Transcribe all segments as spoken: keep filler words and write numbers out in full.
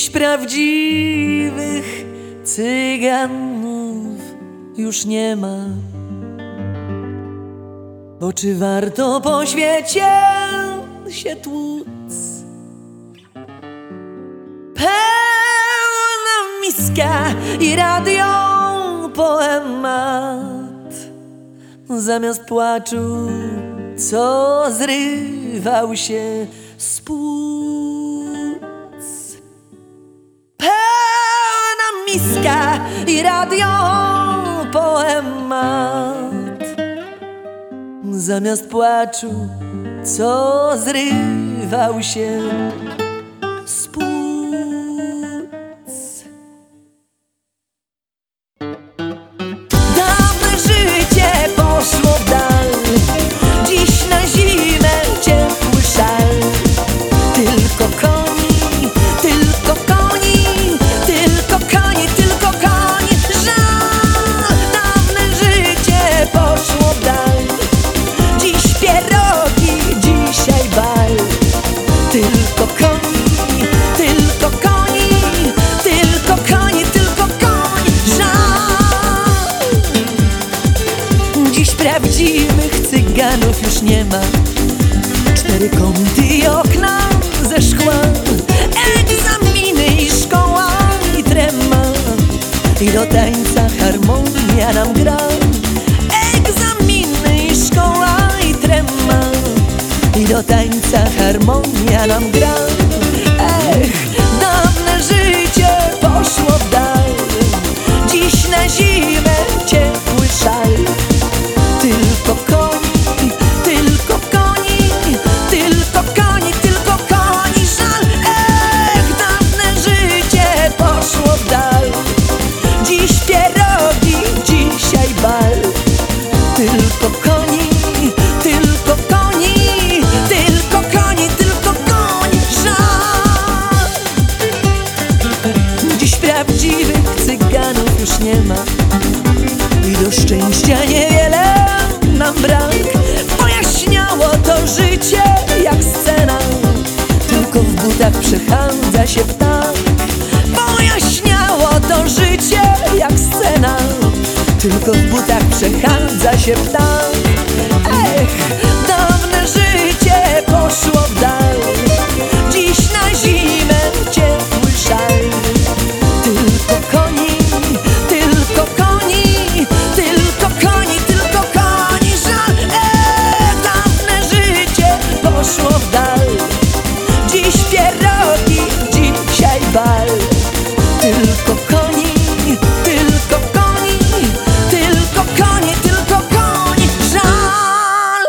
Dziś prawdziwych cyganów już nie ma. Bo czy warto po świecie się tłuc? Pełna miska i radio poemat, zamiast płaczu, co zrywał się z płuc. Pełna miska i radio poemat, zamiast płaczu, co zrywał się z płuc. Dawne życie poszło w dal, dziś na zimę ciepły szal. Tylko koni, tylko koni, tylko koni, tylko koni, żal. Dawne życie poszło w dal, dziś pierogi, dzisiaj bal. Tylko koni, tylko koni, tylko koni, tylko koni, żal. Dziś prawdziwych cyganów już nie ma. Cztery kąty i okna ze szkła, egzaminy i szkoła i trema, i do tańca harmonia nam gra. Egzaminy i szkoła i trema, i do tańca harmonia nam gra. Ech, dawne życie poszło w dal, dziś na zimę ciepły szal. Tylko koni, tylko koni, tylko koni, tylko koni, żal. Ech, dawne życie poszło w dal, dziś pierogi, dzisiaj bal. Tylko koni, tylko koni, tylko koni, tylko koni, żal. Dziś prawdziwych cyganów już nie ma i do szczęścia niewiele nam brak. Pojaśniało to życie jak scena, tylko w butach przechadza się ptak. Pojaśniało to życie jak scena, tylko w butach przechadza się ptak. Ech, dawne życie poszło w dal, dziś na zimę ciepły szal. Tylko koni, tylko koni, tylko koni, tylko koni, żal. Ech, dawne życie poszło w dal, dziś pierogi, dzisiaj bal. Tylko koni, tylko koni, tylko koni, tylko koni, żal.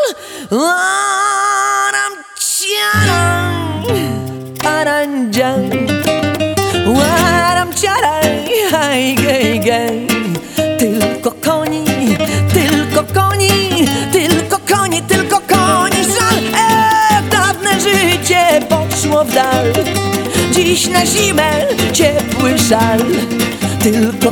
Łaram ciaram, arandzian, łaram ciaraj, haj, gej, gej. Tylko koni, tylko koni, tylko koni, tylko koni, żal. Ech, dawne życie poszło w dal, dziś na zimę ciepły szal. Tylko